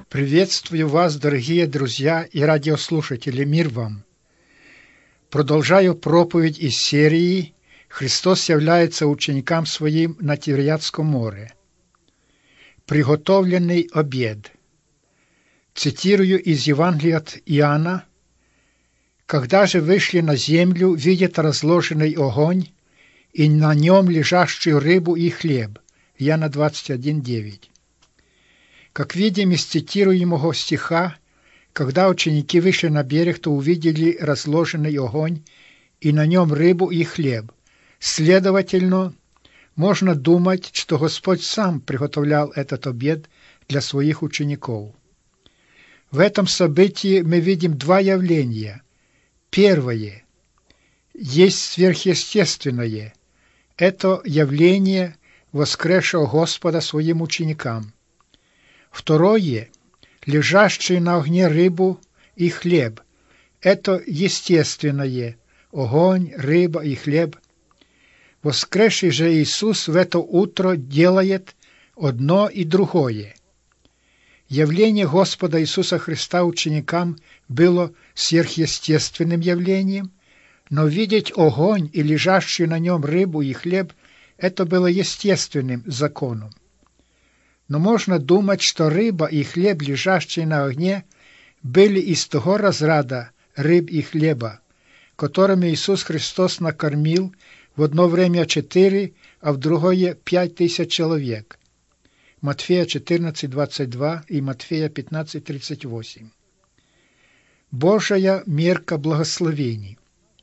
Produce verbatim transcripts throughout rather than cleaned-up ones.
Приветствую вас, дорогие друзья и радиослушатели, мир вам! Продолжаю проповедь из серии «Христос является ученикам своим на Тивериадском море». Приготовленный обед. Цитирую из Евангелия от Иоанна. «Когда же вышли на землю, видят разложенный огонь и на нем лежащую рыбу и хлеб». Иоанна двадцать один девять. Как видим из цитируемого стиха, когда ученики вышли на берег, то увидели разложенный огонь и на нем рыбу и хлеб. Следовательно, можно думать, что Господь сам приготовлял этот обед для своих учеников. В этом событии мы видим два явления. Первое есть сверхъестественное. Это явление воскресшего Господа своим ученикам. Второе – лежащие на огне рыбу и хлеб. Это естественное – огонь, рыба и хлеб. Воскресший же Иисус в это утро делает одно и другое. Явление Господа Иисуса Христа ученикам было сверхъестественным явлением, но видеть огонь и лежащую на нем рыбу и хлеб – это было естественным законом. Но можно думать, что рыба и хлеб, лежащие на огне, были из того разряда рыб и хлеба, которыми Иисус Христос накормил в одно время четыре, а в другое пять тысяч человек. Матфея четырнадцать двадцать два и Матфея пятнадцать тридцать восемь. Божия мерка благословений.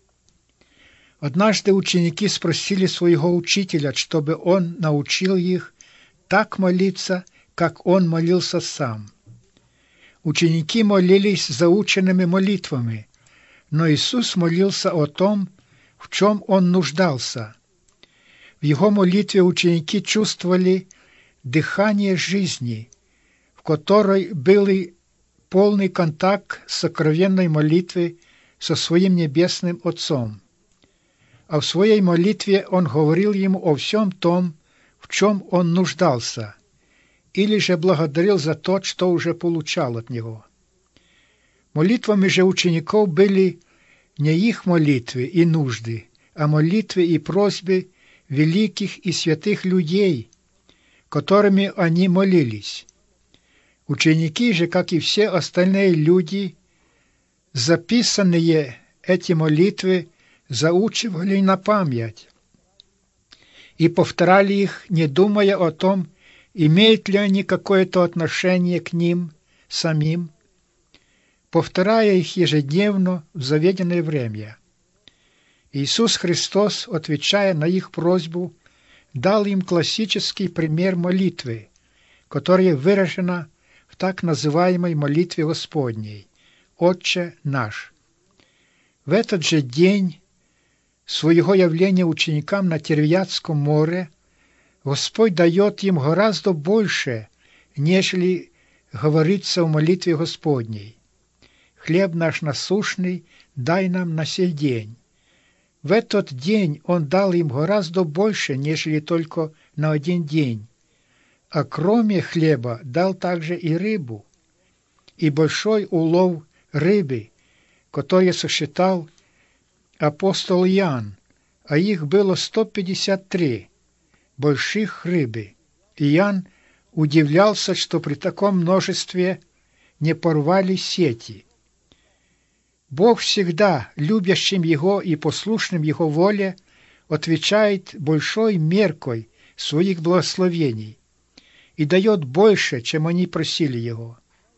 Однажды ученики спросили своего учителя, чтобы он научил их так молиться, как он молился сам. Ученики молились заученными молитвами, но Иисус молился о том, в чем он нуждался. В его молитве ученики чувствовали дыхание жизни, в которой был полный контакт с сокровенной молитвой со своим небесным Отцом. А в своей молитве он говорил ему о всем том, в чем он нуждался, или же благодарил за то, что уже получал от него. Молитвами же учеников были не их молитвы и нужды, а молитвы и просьбы великих и святых людей, которыми они молились. Ученики же, как и все остальные люди, записанные эти молитвы заучивали на память и повторяли их, не думая о том, имеют ли они какое-то отношение к ним самим, повторяя их ежедневно в заведенное время. Иисус Христос, отвечая на их просьбу, дал им классический пример молитвы, которая выражена в так называемой молитве Господней «Отче наш». В этот же день своего явления ученикам на Тивериадском море Господь дает им гораздо больше, нежели говорится в молитве Господней. «Хлеб наш насущный дай нам на сей день». В этот день Он дал им гораздо больше, нежели только на один день. А кроме хлеба дал также и рыбу, и большой улов рыбы, который сосчитал апостол Иоанн, а их было сто пятьдесят три больших рыбы. Иоанн удивлялся, что при таком множестве не порвали сети. Бог всегда, любящим Его и послушным Его воле, отвечает большой меркой своих благословений и дает больше, чем они просили Его.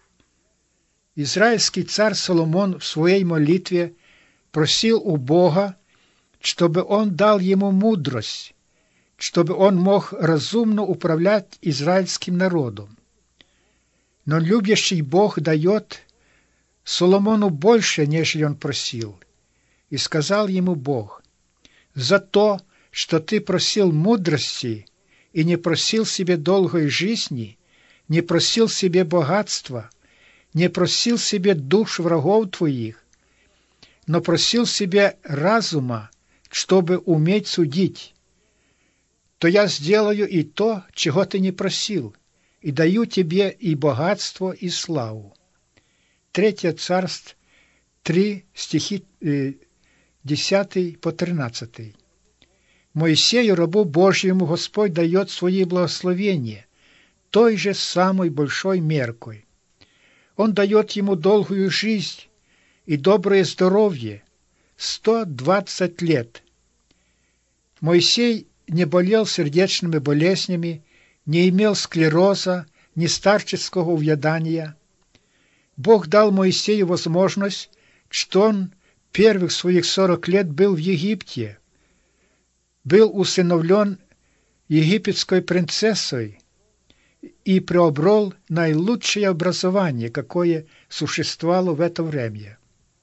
Израильский царь Соломон в своей молитве просил у Бога, чтобы Он дал ему мудрость, чтобы он мог разумно управлять израильским народом. Но любящий Бог дает Соломону больше, нежели он просил. И сказал ему Бог: «За то, что ты просил мудрости и не просил себе долгой жизни, не просил себе богатства, не просил себе душ врагов твоих, но просил себе разума, чтобы уметь судить, то я сделаю и то, чего ты не просил, и даю тебе и богатство, и славу». Третье Царств три, стихи э, десятый по тринадцатый. Моисею, рабу Божьему, Господь дает свои благословения той же самой большой меркой. Он дает ему долгую жизнь и доброе здоровье, сто двадцать лет. Моисей не болел сердечными болезнями, не имел склероза, ни старческого увядания. Бог дал Моисею возможность, что он первых своих сорок лет был в Египте, был усыновлен египетской принцессой и приобрел наилучшее образование, какое существовало в это время.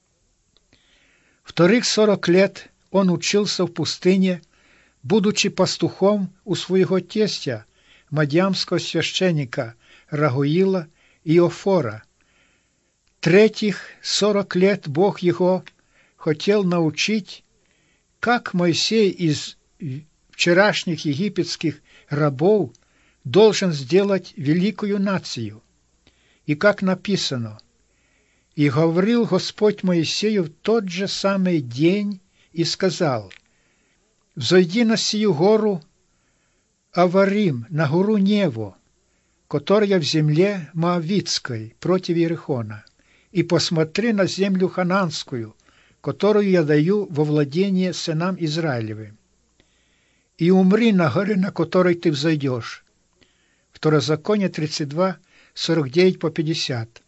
Вторых сорок лет он учился в пустыне, будучи пастухом у своего тестя, мадьямского священника Рагуила и Офора. Третьих сорок лет Бог его хотел научить, как Моисей из вчерашних египетских рабов должен сделать великую нацию. И как написано: «И говорил Господь Моисею в тот же самый день и сказал: взойди на сию гору Аварим, на гору Нево, которая в земле Моавитской, против Иерихона, и посмотри на землю хананскую, которую я даю во владение сынам Израилевым, и умри на горе, на которой ты взойдешь». Второзаконие тридцать два, сорок девять по пятьдесят.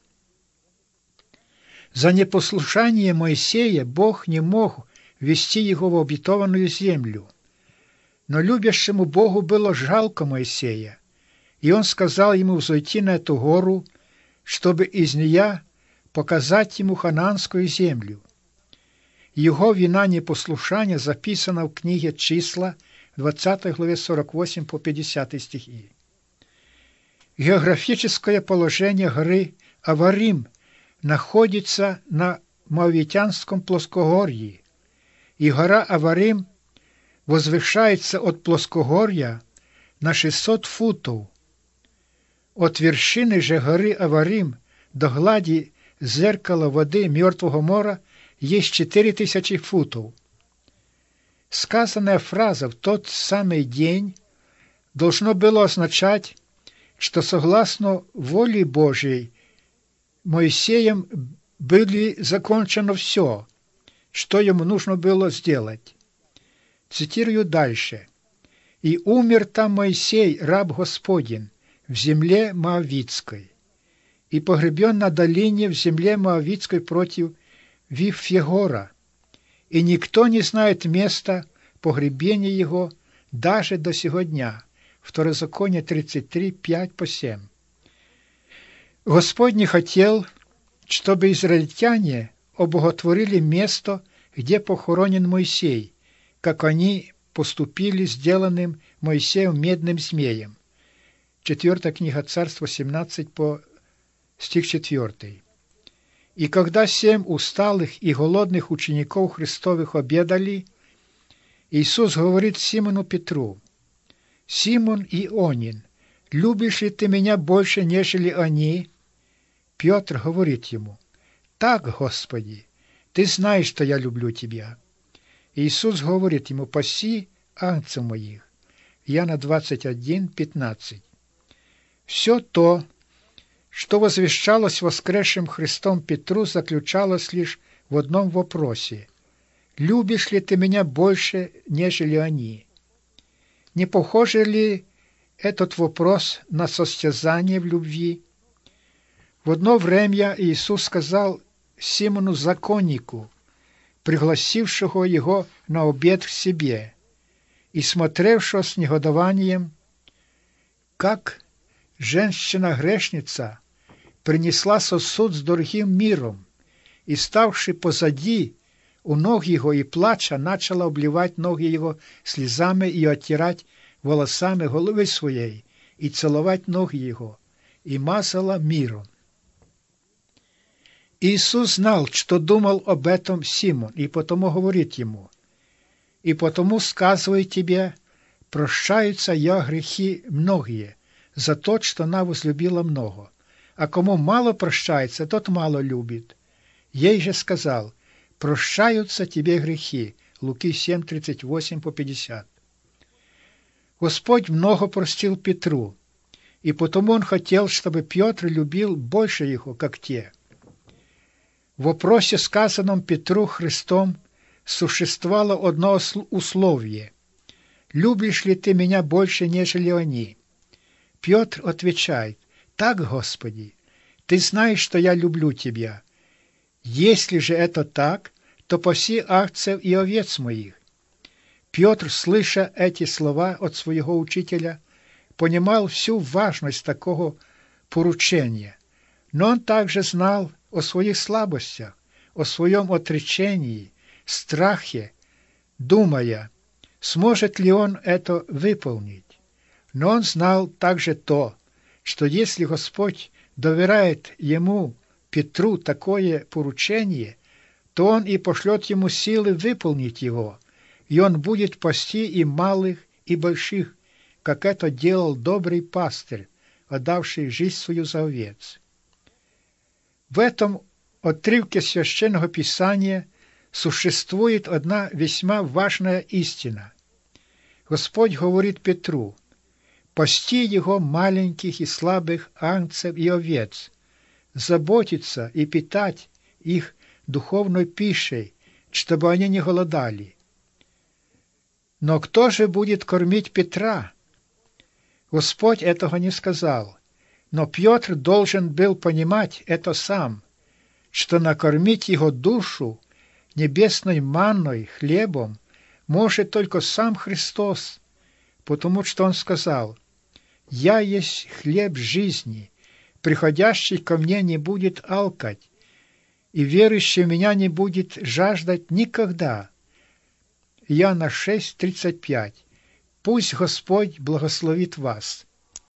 За непослушание Моисея Бог не мог ввести его в обетованную землю. Но любящему Богу было жалко Моисея, и он сказал ему взойти на эту гору, чтобы из нее показать ему хананскую землю. Его вина непослушания записана в книге «Числа», двадцатой главе сорок восемь по пятьдесят стихи. Географическое положение горы Аварим находится на Моавитянском плоскогорье, и гора Аварим возвышается от плоскогорья на шестьсот футов. От вершины же горы Аварим до глади зеркала воды Мертвого моря есть четыре тысячи футов. Сказанная фраза «в тот самый день» должно было означать, что согласно воле Божией Моисеем было закончено все, что ему нужно было сделать. Цитирую дальше. «И умер там Моисей, раб Господень, в земле Моавитской, и погребен на долине в земле Моавитской против Виф-Фегора, и никто не знает места погребения его даже до сего дня». Второзаконие тридцать три, пять по семь. Господь не хотел, чтобы израильтяне обоготворили место, где похоронен Моисей, как они поступили сделанным Моисеем медным змеем. Четвертая книга Царств восемнадцать по стих четвертый. «И когда семь усталых и голодных учеников Христовых обедали, Иисус говорит Симону Петру: «Симон Ионин, любишь ли ты меня больше, нежели они?» Петр говорит ему: «Так, Господи, ты знаешь, что я люблю тебя». Иисус говорит ему: «Паси агнцев моих». Иоанна двадцать один, пятнадцать. Все то, что возвещалось воскресшим Христом Петру, заключалось лишь в одном вопросе: «Любишь ли ты меня больше, нежели они?» Не похож ли этот вопрос на состязание в любви? В одно время Иисус сказал Симону законнику, пригласившего его на обед к себе и смотревшего с негодованием, как женщина-грешница принесла сосуд с дорогим миром и, ставши позади у ног его и плача, начала обливать ноги его слезами и оттирать волосами головы своей и целовать ноги его, и мазала миром. Иисус знал, что думал об этом Симон, и потому говорит ему: «И потому сказываю тебе, прощаются я грехи многие, за то, что она возлюбила много. А кому мало прощается, тот мало любит. Ей же сказал: прощаются тебе грехи. Луки семь, тридцать восемь по пятьдесят. Господь много простил Петру, и потому Он хотел, чтобы Петр любил больше Его, как те. В вопросе, сказанном Петру Христом, существовало одно условие: «Любишь ли ты меня больше, нежели они?» Петр отвечает: «Так, Господи, ты знаешь, что я люблю тебя. Если же это так, то паси овцев и овец моих». Петр, слыша эти слова от своего учителя, понимал всю важность такого поручения, но он также знал о своих слабостях, о своем отречении, страхе, думая, сможет ли он это выполнить. Но он знал также то, что если Господь доверяет ему, Петру, такое поручение, то он и пошлет ему силы выполнить его, и он будет пасти и малых, и больших, как это делал добрый пастырь, отдавший жизнь свою за овец. В этом отрывке Священного Писания существует одна весьма важная истина. Господь говорит Петру: пасти его маленьких и слабых агнцев и овец, заботиться и питать их духовной пищей, чтобы они не голодали. Но кто же будет кормить Петра? Господь этого не сказал, но Петр должен был понимать это сам, что накормить его душу небесной манной, хлебом, может только сам Христос, потому что Он сказал: «Я есть хлеб жизни, приходящий ко мне не будет алкать, и верующий в меня не будет жаждать никогда». Иоанна шесть, тридцать пять. Пусть Господь благословит вас.